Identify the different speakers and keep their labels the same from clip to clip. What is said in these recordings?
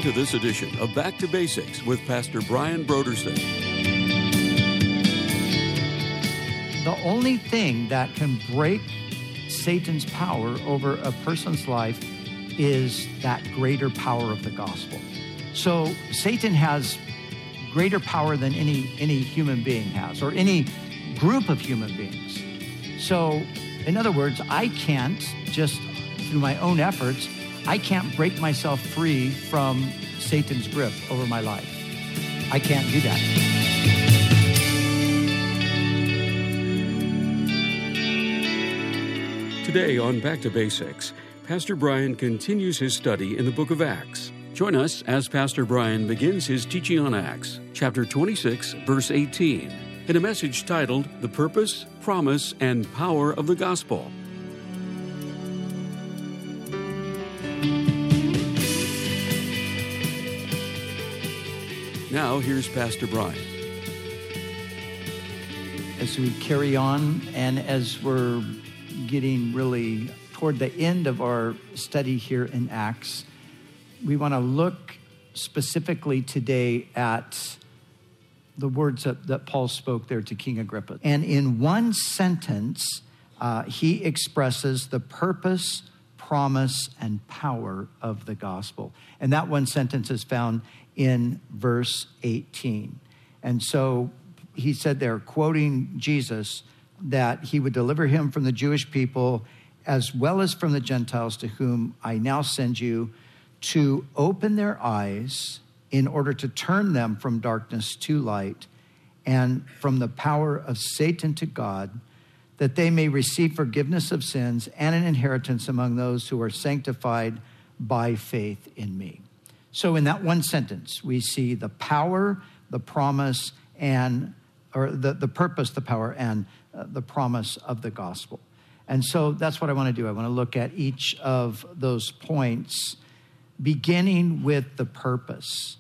Speaker 1: to this edition of Back to Basics with Pastor Brian Brodersen.
Speaker 2: The only thing that can break Satan's power over a person's life is that greater power of the gospel. So Satan has greater power than any human being has, or any group of human beings. So, in other words, I can't, just through my own efforts, I can't break myself free from Satan's grip over my life. I can't do that.
Speaker 1: Today on Back to Basics, Pastor Brian continues his study in the book of Acts. Join us as Pastor Brian begins his teaching on Acts, chapter 26, verse 18, in a message titled, The Purpose, Promise, and Power of the Gospel. Now, here's Pastor Brian.
Speaker 2: As we carry on, and as we're getting really toward the end of our study here in Acts, we want to look specifically today at the words that Paul spoke there to King Agrippa. And in one sentence, he expresses the purpose, promise, and power of the gospel. And that one sentence is found in verse 18. And so he said there, quoting Jesus, that he would deliver him from the Jewish people as well as from the Gentiles, to whom I now send you, to open their eyes in order to turn them from darkness to light and from the power of Satan to God, that they may receive forgiveness of sins and an inheritance among those who are sanctified by faith in me. So in that one sentence, we see the power, the promise, or the purpose, the power, and the promise of the gospel. And so that's what I want to do. I want to look at each of those points, beginning with the purpose.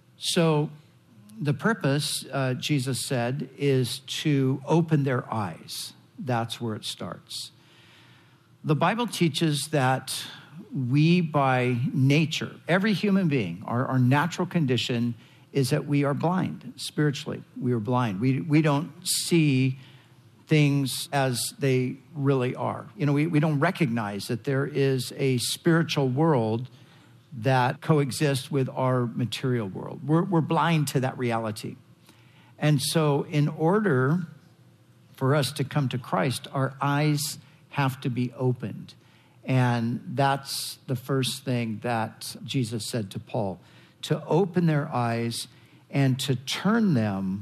Speaker 2: So the purpose, Jesus said, is to open their eyes. That's where it starts. The Bible teaches that we, by nature, every human being, our natural condition is that we are blind spiritually. We are blind. We don't see things as they really are. You know, we don't recognize that there is a spiritual world that coexists with our material world. We're blind to that reality. And so in order for us to come to Christ, our eyes have to be opened. And that's the first thing that Jesus said to Paul, to open their eyes and to turn them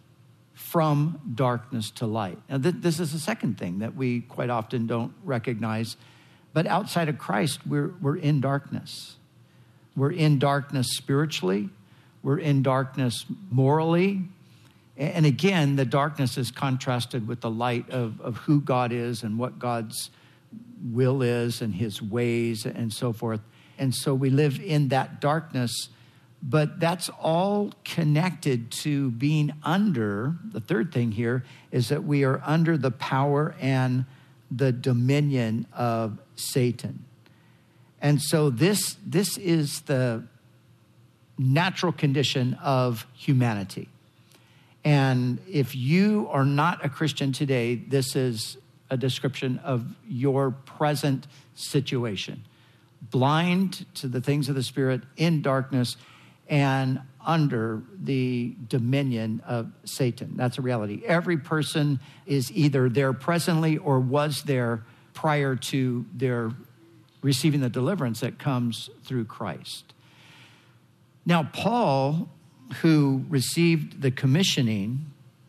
Speaker 2: from darkness to light. Now, this is the second thing that we quite often don't recognize. But outside of Christ, we're in darkness. We're in darkness spiritually. We're in darkness morally. And again, the darkness is contrasted with the light of who God is and what God's will is and his ways and so forth. And so we live in that darkness, but that's all connected to being under, the third thing here is that we are under the power and the dominion of Satan. And so this is the natural condition of humanity. And if you are not a Christian today, this is a description of your present situation. Blind to the things of the Spirit, in darkness, and under the dominion of Satan. That's a reality. Every person is either there presently or was there prior to their receiving the deliverance that comes through Christ. Now, Paul, who received the commissioning,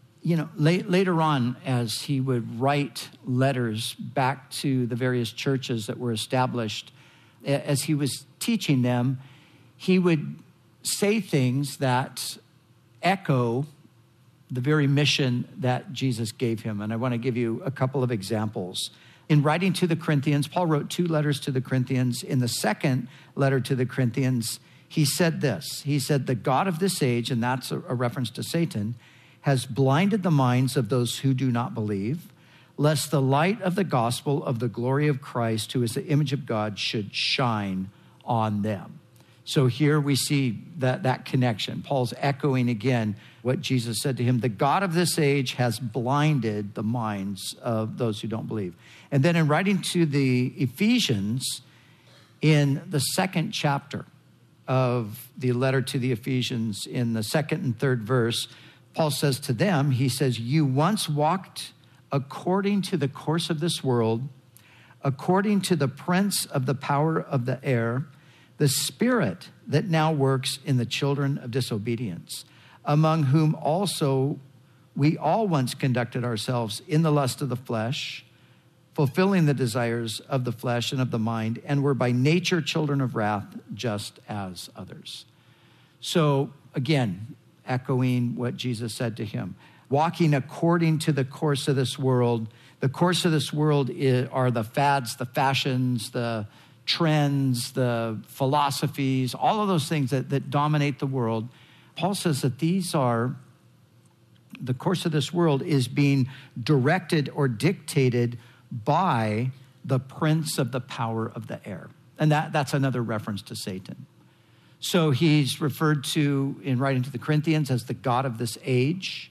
Speaker 2: later on, as he would write letters back to the various churches that were established, as he was teaching them, he would say things that echo the very mission that Jesus gave him. And I want to give you a couple of examples. In writing to the Corinthians, Paul wrote 2 letters to the Corinthians. In the second letter to the Corinthians, he said this. He said, the God of this age, and that's a reference to Satan, has blinded the minds of those who do not believe, lest the light of the gospel of the glory of Christ, who is the image of God, should shine on them. So here we see that connection. Paul's echoing again what Jesus said to him. The God of this age has blinded the minds of those who don't believe. And then in writing to the Ephesians, in the second chapter of the letter to the Ephesians, in the second and third verse, Paul says to them, he says, you once walked according to the course of this world, according to the prince of the power of the air, the spirit that now works in the children of disobedience, among whom also we all once conducted ourselves in the lust of the flesh, fulfilling the desires of the flesh and of the mind, and were by nature children of wrath, just as others. So again, echoing what Jesus said to him, walking according to the course of this world. The course of this world are the fads, the fashions, the trends, the philosophies, all of those things that dominate the world. Paul says that the course of this world is being directed or dictated by the prince of the power of the air. And that's another reference to Satan. So he's referred to in writing to the Corinthians as the God of this age.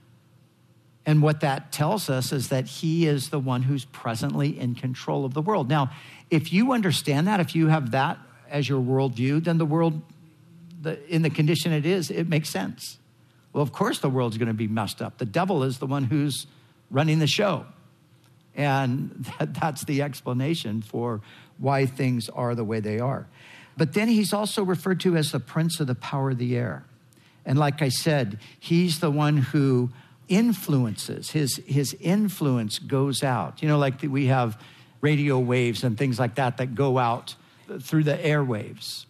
Speaker 2: And what that tells us is that he is the one who's presently in control of the world. Now, if you understand that, if you have that as your worldview, then the world, in the condition it is, it makes sense. Well, of course the world's going to be messed up. The devil is the one who's running the show. And that's the explanation for why things are the way they are. But then he's also referred to as the prince of the power of the air. And like I said, he's the one who influences. His influence goes out. You know, like we have radio waves and things like that go out through the airwaves.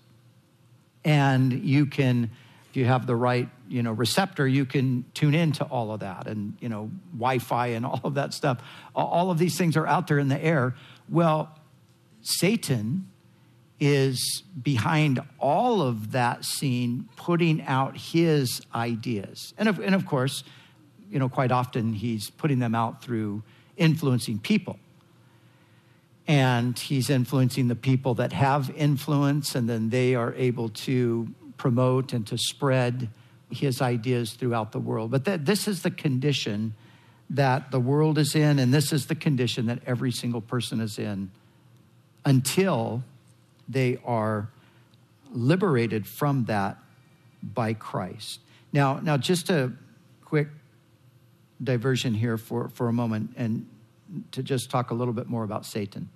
Speaker 2: And you can, if you have the right, receptor, you can tune into all of that and, Wi-Fi and all of that stuff. All of these things are out there in the air. Well, Satan is behind all of that scene, putting out his ideas. And of course, quite often he's putting them out through influencing people. And he's influencing the people that have influence, and then they are able to promote and to spread his ideas throughout the world. But this is the condition that the world is in, and this is the condition that every single person is in until they are liberated from that by Christ. Now just a quick diversion here for a moment, and to just talk a little bit more about Satan.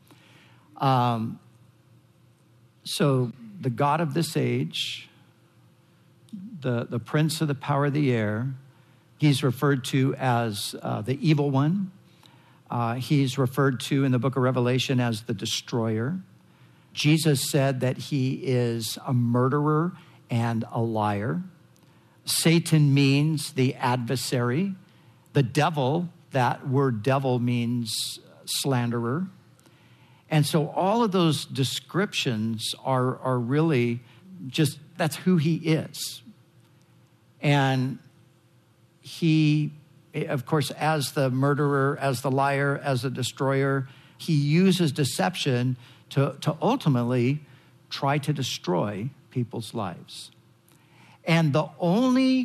Speaker 2: So the God of this age, the prince of the power of the air, he's referred to as the evil one. He's referred to in the book of Revelation as the destroyer. Jesus said that he is a murderer and a liar. Satan means the adversary. The devil, that word devil means slanderer. And so all of those descriptions are really just, that's who he is. And he, of course, as the murderer, as the liar, as the destroyer, he uses deception to ultimately try to destroy people's lives. And the only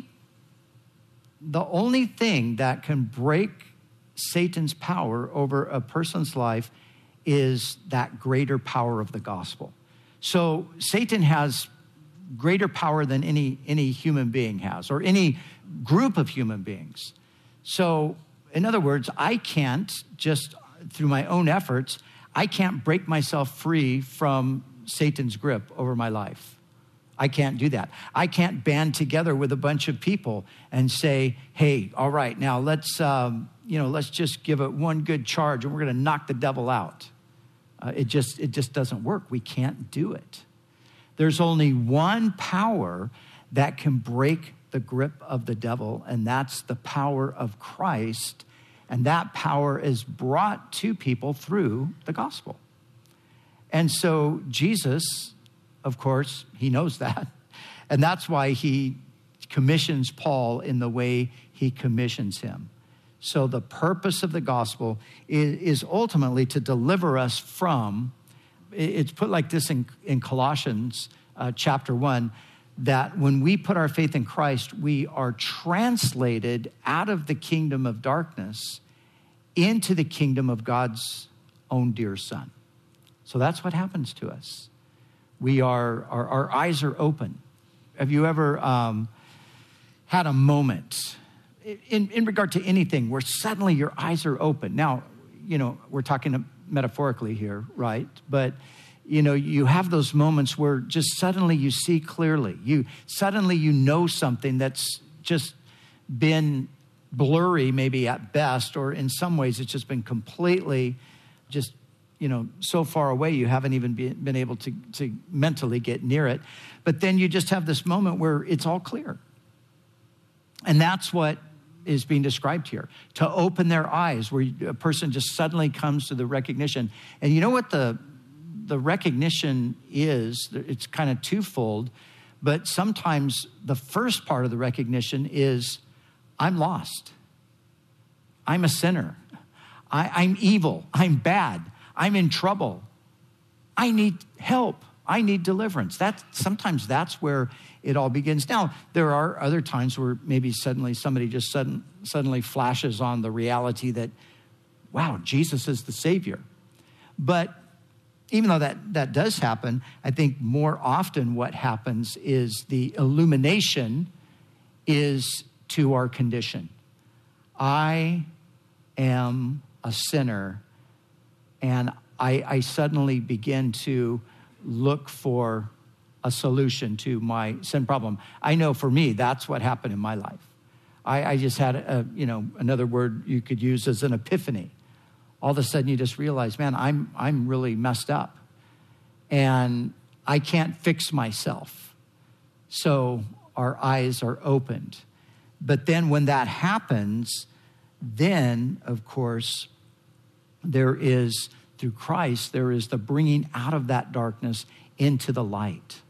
Speaker 2: thing that can break Satan's power over a person's life is that greater power of the gospel. So Satan has greater power than any human being has, or any group of human beings. So in other words, I can't just through my own efforts, I can't break myself free from Satan's grip over my life. I can't do that. I can't band together with a bunch of people and say, hey, all right, now let's just give it one good charge and we're going to knock the devil out. It just doesn't work. We can't do it. There's only one power that can break the grip of the devil, and that's the power of Christ. And that power is brought to people through the gospel. And so Jesus, of course, he knows that. And that's why he commissions Paul in the way he commissions him. So the purpose of the gospel is ultimately to deliver us from, it's put like this in Colossians chapter 1, that when we put our faith in Christ, we are translated out of the kingdom of darkness into the kingdom of God's own dear Son. So that's what happens to us. Our eyes are open. Have you ever had a moment in regard to anything where suddenly your eyes are open? Now, we're talking metaphorically here, right? But you have those moments where just suddenly you see clearly. Suddenly you know something that's just been blurry, maybe at best, or in some ways it's just been completely just, so far away you haven't even been able to mentally get near it. But then you just have this moment where it's all clear. And that's what is being described here, to open their eyes, where a person just suddenly comes to the recognition. And you know what the recognition is? It's kind of twofold, but sometimes the first part of the recognition is, I'm lost. I'm a sinner. I'm evil. I'm bad. I'm in trouble. I need help. I need deliverance. Sometimes that's where it all begins. Now, there are other times where maybe suddenly somebody just suddenly flashes on the reality that, wow, Jesus is the Savior. But even though that does happen, I think more often what happens is the illumination is to our condition. I am a sinner, and I suddenly begin to look for a solution to my sin problem. I know for me, that's what happened in my life. I just had another word you could use as an epiphany. All of a sudden you just realize, man, I'm really messed up and I can't fix myself. So our eyes are opened. But then when that happens, then of course there is, through Christ, there is the bringing out of that darkness into the light.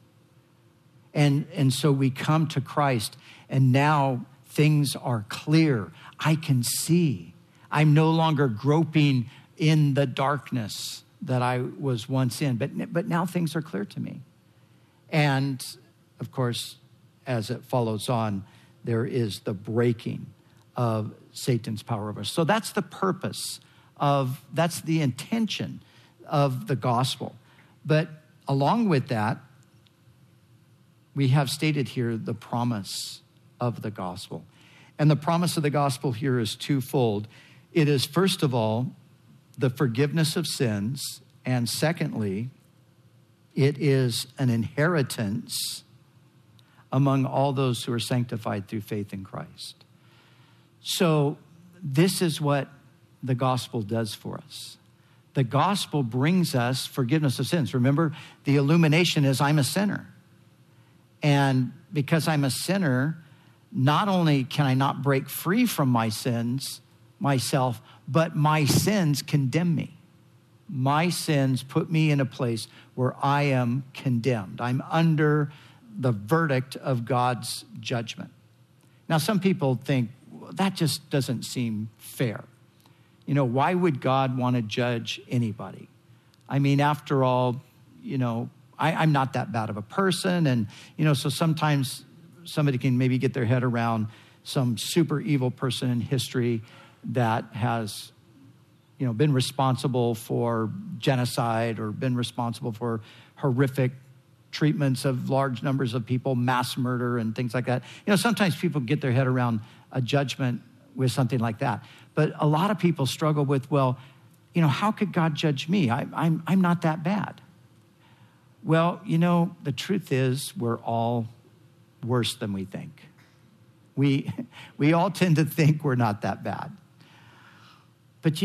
Speaker 2: And so we come to Christ, and now things are clear. I can see. I'm no longer groping in the darkness that I was once in, but now things are clear to me. And of course, as it follows on, there is the breaking of Satan's power over us. So that's the purpose that's the intention of the gospel. But along with that, we have stated here the promise of the gospel. And the promise of the gospel here is twofold. It is, first of all, the forgiveness of sins. And secondly, it is an inheritance among all those who are sanctified through faith in Christ. So this is what the gospel does for us. The gospel brings us forgiveness of sins. Remember, the illumination is I'm a sinner. And because I'm a sinner, not only can I not break free from my sins myself, but my sins condemn me. My sins put me in a place where I am condemned. I'm under the verdict of God's judgment. Now, some people think, well, that just doesn't seem fair. Why would God want to judge anybody? I mean, after all, I'm not that bad of a person. And, so sometimes somebody can maybe get their head around some super evil person in history that has, been responsible for genocide or been responsible for horrific treatments of large numbers of people, mass murder and things like that. Sometimes people get their head around a judgment with something like that. But a lot of people struggle with, well, how could God judge me? I'm not that bad. Well, the truth is we're all worse than we think. We all tend to think we're not that bad. But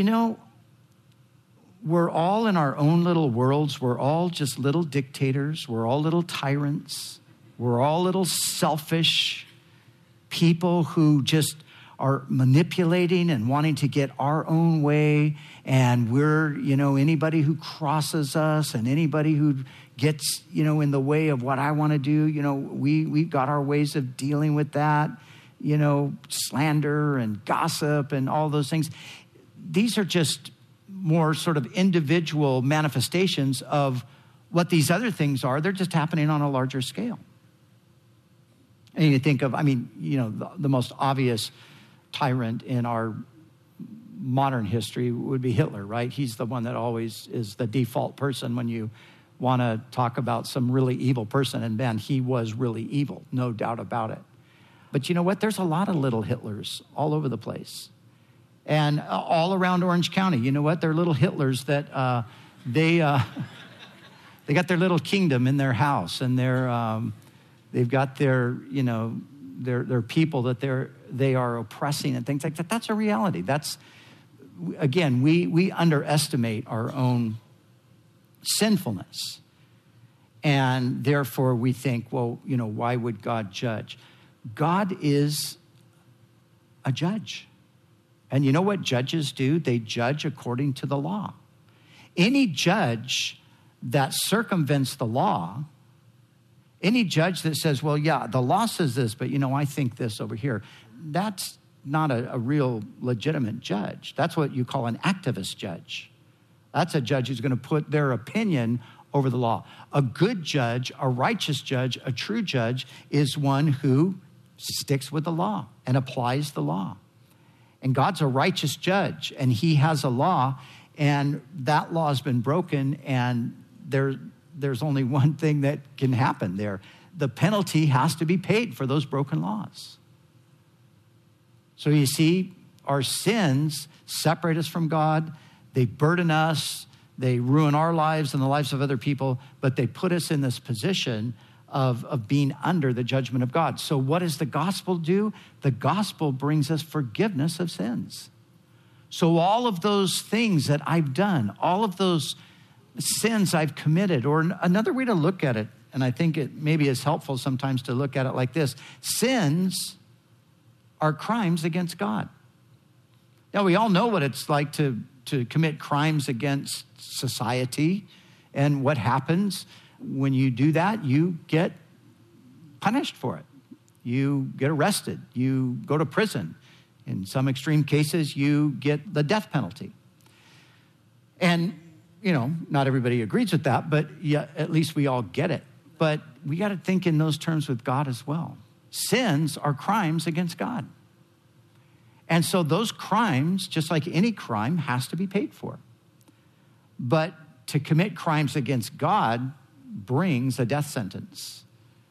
Speaker 2: we're all in our own little worlds. We're all just little dictators. We're all little tyrants. We're all little selfish people who just are manipulating and wanting to get our own way. And we're, anybody who crosses us and anybody who gets, in the way of what I want to do, we've got our ways of dealing with that, slander and gossip and all those things. These are just more sort of individual manifestations of what these other things are, they're just happening on a larger scale. And you think of, the most obvious tyrant in our modern history would be Hitler, right? He's the one that always is the default person when you want to talk about some really evil person. And man, he was really evil, no doubt about it. But you know what? There's a lot of little Hitlers all over the place. And all around Orange County, you know what? They're little Hitlers that they got their little kingdom in their house, and they've got their people that they are oppressing and things like that. That's a reality. That's, again, we underestimate our own sinfulness. And therefore we think, well, why would God judge? God is a judge. And you know what judges do? They judge according to the law. Any judge that circumvents the law, any judge that says, well, yeah, the law says this, but I think this over here, that's not a real legitimate judge. That's what you call an activist judge. That's a judge who's going to put their opinion over the law. A good judge, a righteous judge, a true judge is one who sticks with the law and applies the law. And God's a righteous judge, and he has a law, and that law has been broken, and there's only one thing that can happen there. The penalty has to be paid for those broken laws. So you see, our sins separate us from God. They burden us. They ruin our lives and the lives of other people, but they put us in this position of being under the judgment of God. So what does the gospel do? The gospel brings us forgiveness of sins. So all of those things that I've done, all of those sins I've committed, or another way to look at it, and I think it maybe is helpful sometimes to look at it like this: sins are crimes against God. Now, we all know what it's like to commit crimes against society, and what happens when you do that. You get punished for it. You get arrested. You go to prison. In some extreme cases, you get the death penalty. And, not everybody agrees with that, but yeah, at least we all get it. But we got to think in those terms with God as well. Sins are crimes against God. And so those crimes, just like any crime, has to be paid for. But to commit crimes against God brings a death sentence.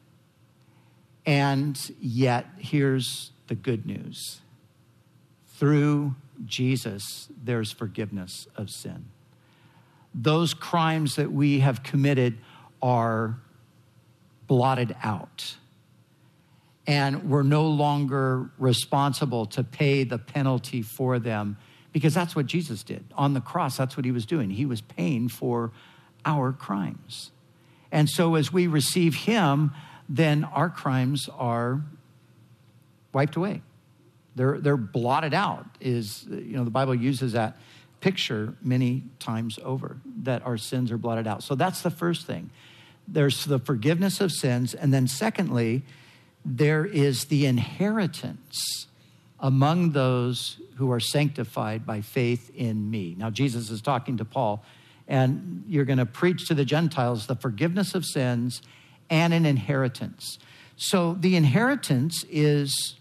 Speaker 2: And yet, here's the good news. Through Jesus, there's forgiveness of sin. Those crimes that we have committed are blotted out. And we're no longer responsible to pay the penalty for them, because that's what Jesus did. On the cross, that's what he was doing. He was paying for our crimes. And so as we receive him, then our crimes are wiped away. They're blotted out. The Bible uses that picture many times over, that our sins are blotted out. So that's the first thing. There's the forgiveness of sins. And then secondly, there is the inheritance among those who are sanctified by faith in me. Now, Jesus is talking to Paul, and you're going to preach to the Gentiles the forgiveness of sins and an inheritance. So the inheritance is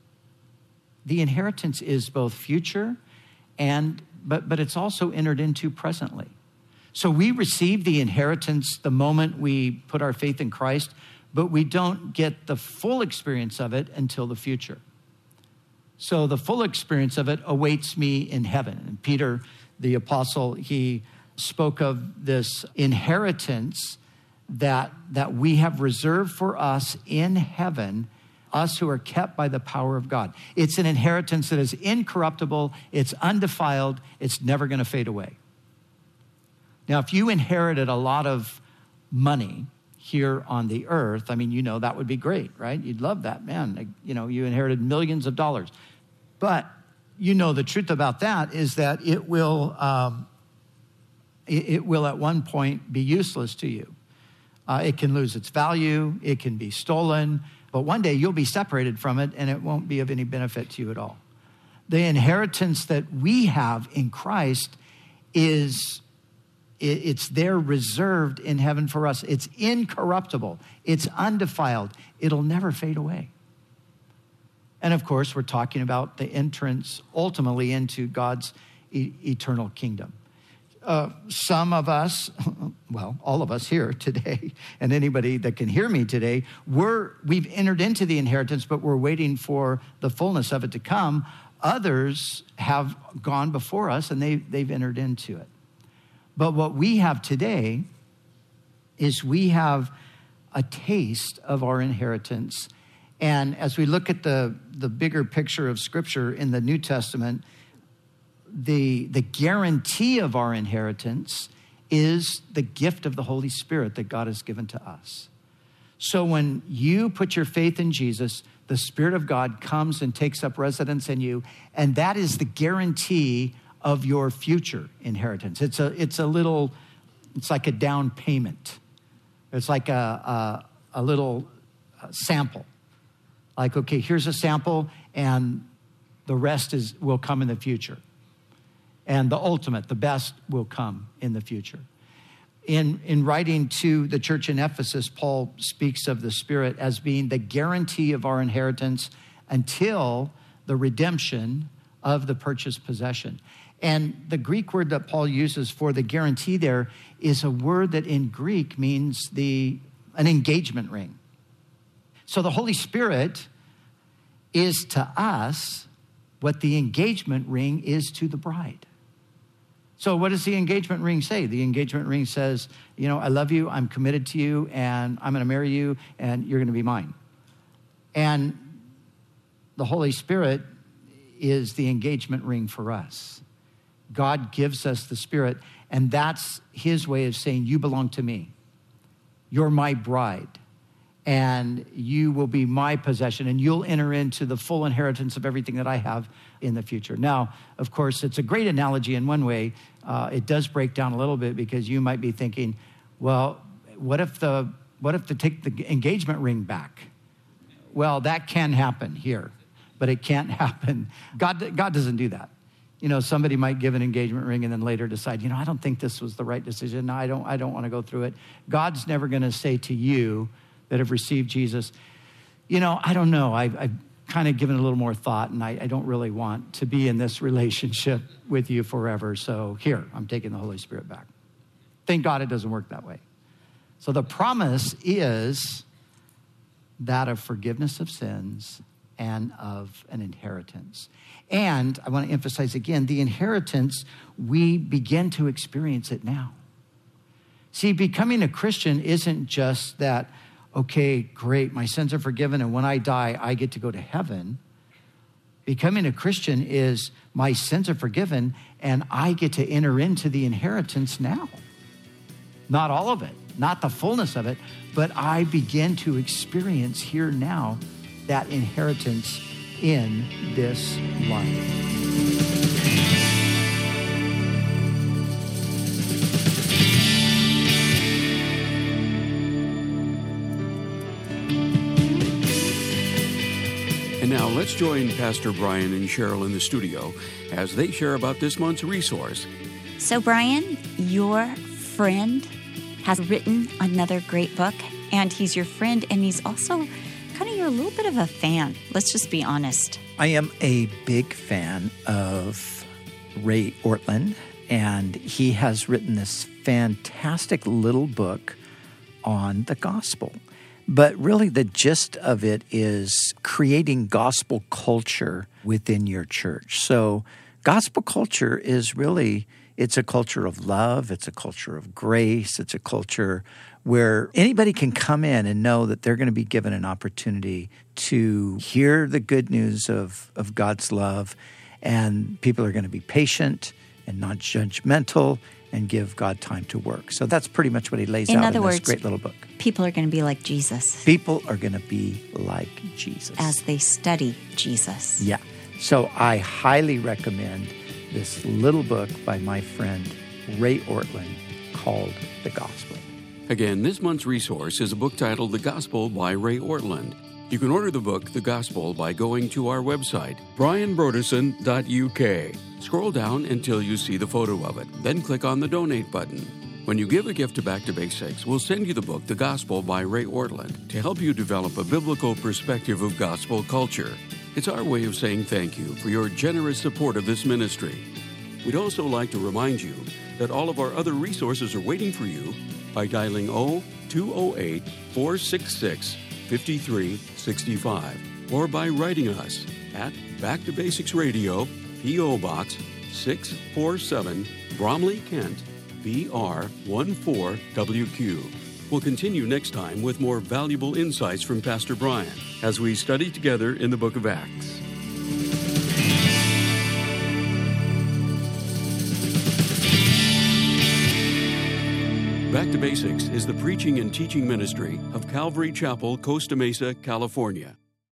Speaker 2: both future but it's also entered into presently. So we receive the inheritance the moment we put our faith in Christ, but we don't get the full experience of it until the future. So the full experience of it awaits me in heaven. And Peter, the apostle, he spoke of this inheritance that we have reserved for us in heaven, us who are kept by the power of God. It's an inheritance that is incorruptible, it's undefiled, it's never going to fade away. Now, if you inherited a lot of money here on the earth, that would be great, right? You'd love that, man. You inherited millions of dollars. But the truth about that is that it will at one point be useless to you. It can lose its value. It can be stolen. But one day you'll be separated from it, and it won't be of any benefit to you at all. The inheritance that we have in Christ is It's there reserved in heaven for us. It's incorruptible. It's undefiled. It'll never fade away. And of course, we're talking about the entrance ultimately into God's eternal kingdom. Some of us, well, all of us here today, and anybody that can hear me today, we've entered into the inheritance, but we're waiting for the fullness of it to come. Others have gone before us, and they've entered into it. But what we have today is we have a taste of our inheritance. And as we look at the bigger picture of Scripture in the New Testament, the guarantee of our inheritance is the gift of the Holy Spirit that God has given to us. So when you put your faith in Jesus, the Spirit of God comes and takes up residence in you, and that is the guarantee of your future inheritance. It's like a down payment. It's like a little sample. Like, okay, here's a sample, and the rest will come in the future. And the ultimate, the best, will come in the future. In writing to the church in Ephesus, Paul speaks of the Spirit as being the guarantee of our inheritance until the redemption of the purchased possession. And the Greek word that Paul uses for the guarantee there is a word that in Greek means an engagement ring. So the Holy Spirit is to us what the engagement ring is to the bride. So what does the engagement ring say? The engagement ring says, I love you, I'm committed to you, and I'm going to marry you, and you're going to be mine. And the Holy Spirit is the engagement ring for us. God gives us the Spirit, and that's his way of saying, you belong to me. You're my bride. And you will be my possession, and you'll enter into the full inheritance of everything that I have in the future. Now, of course, it's a great analogy in one way. It does break down a little bit because you might be thinking, well, what if they take the engagement ring back? Well, that can happen here, but it can't happen. God doesn't do that. Somebody might give an engagement ring and then later decide, I don't think this was the right decision. No, I don't want to go through it. God's never going to say to you that have received Jesus, I don't know. I've kind of given it a little more thought, and I don't really want to be in this relationship with you forever. So here, I'm taking the Holy Spirit back. Thank God it doesn't work that way. So the promise is that of forgiveness of sins and of an inheritance. And I want to emphasize again, the inheritance, we begin to experience it now. See, becoming a Christian isn't just that, okay, great, my sins are forgiven, and when I die, I get to go to heaven. Becoming a Christian is my sins are forgiven, and I get to enter into the inheritance now. Not all of it, not the fullness of it, but I begin to experience here now that inheritance in this life.
Speaker 1: And now let's join Pastor Brian and Cheryl in the studio as they share about this month's resource.
Speaker 3: So Brian, your friend has written another great book, and he's your friend, and he's also kind of you're a little bit of a fan. Let's just be honest.
Speaker 2: I am a big fan of Ray Ortlund, and he has written this fantastic little book on the gospel. But really the gist of it is creating gospel culture within your church. So gospel culture is really, it's a culture of love. It's a culture of grace. It's a culture where anybody can come in and know that they're going to be given an opportunity to hear the good news of God's love. And people are going to be patient and not judgmental and give God time to work. So that's pretty much what he lays out in this great little book.
Speaker 3: People are going to be like Jesus.
Speaker 2: People are going to be like Jesus.
Speaker 3: As they study Jesus.
Speaker 2: Yeah. So I highly recommend this little book by my friend Ray Ortlund called The Gospel.
Speaker 1: Again, this month's resource is a book titled The Gospel by Ray Ortlund. You can order the book, The Gospel, by going to our website, brianbrodesson.uk. Scroll down until you see the photo of it, then click on the donate button. When you give a gift to Back to Basics, we'll send you the book, The Gospel by Ray Ortlund, to help you develop a biblical perspective of gospel culture. It's our way of saying thank you for your generous support of this ministry. We'd also like to remind you that all of our other resources are waiting for you by dialing 0208-466-5365 or by writing us at Back to Basics Radio, P.O. Box 647, Bromley, Kent, BR 14WQ. We'll continue next time with more valuable insights from Pastor Brian as we study together in the book of Acts. Back to Basics is the preaching and teaching ministry of Calvary Chapel, Costa Mesa, California.